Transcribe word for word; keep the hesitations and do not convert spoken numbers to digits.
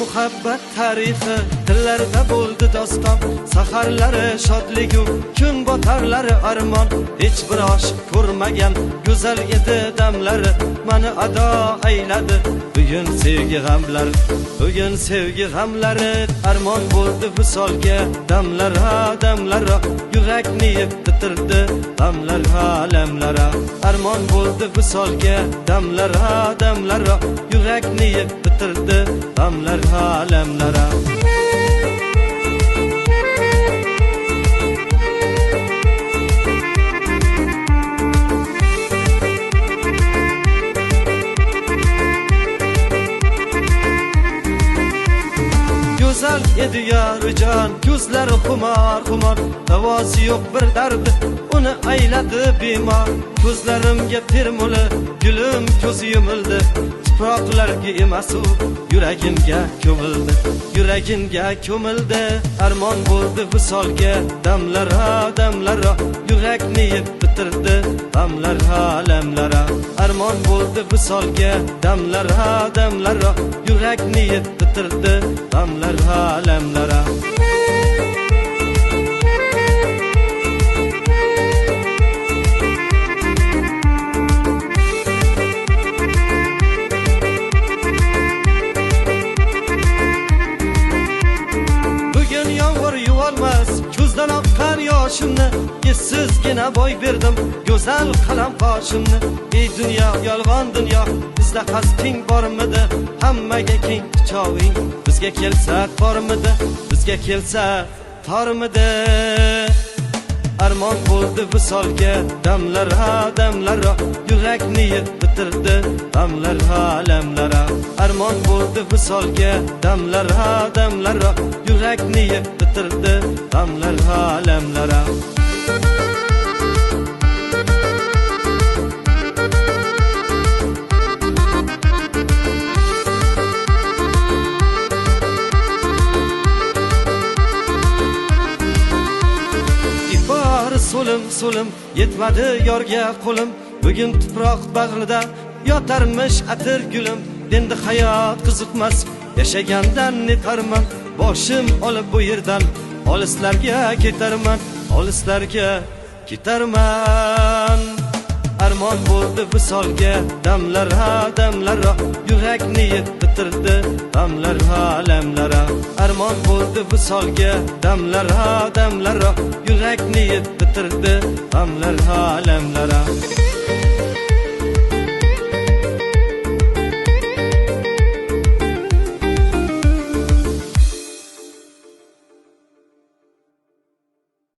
muhabbat tarifi tillarda bo'ldi doston, saharlari shodligu kun botarlari armon. Hech bir oshiq ko'rmagan go'zal edi damlari, mani ado ayladi bugun sevgi g'amlari. Bugun sevgi g'amlari armon bo'ldi visolga, damlar ha damlar, yurakni yeb bitirdi damlar ha lamlar. Armon bo'ldi visolga, damlar ha damlar, yurakni yeb bitirdi damlar ha lamlar. Güzel edi yarıcan, gözleri kumar kumar, davası yok bir derdi, onu ayladı bimar. Gözlerimge pirmuli, gülüm gözü yumuldu, tuproqlarga emasu yuragimga ko'mildi. Yuragimga ko'mildi, armon bo'ldi visolga, damlar ha damlar, yurakni yeb bitirdi damlar ha lamlar. Armon bo'ldi visolga, damlar ha damlar, yurakni yeb bitirdi damlar ha lamlar. Ko'zdan oqqan yoshimni essizgina boy berdim go'zal qalam qoshimni. Ey dunyo, yolg'on dunyo, bizda qasding bormidi? Hammaga keng quchog'ing bizga kelsa tormidi? Bizga kelsa tormidi? Armon bo'ldi visolga, damlar ha damlar, yurakni yeb bitirdi damlar ha lamlar. Armon bo'ldi visolga, damlar ha damlar, yurakni yeb bitirdi damlar ha lamlar. So'lim so'lim yetmadi yorga qo'lim, bugun tuproq bag'rida yotarmish atir gulim. Endi hayot qiziqmas, yashagandan netarman, boshim olib bu yerdan olislarga ketarman, olislarga ketarman. Armon bo'ldi visolga, damlar ha damlar, yurakni yeb bitirdi damlar ha lamlar. Armon bo'ldi visolga, damlar ha damlar, yurakni yeb bitirdi damlar ha lamlar.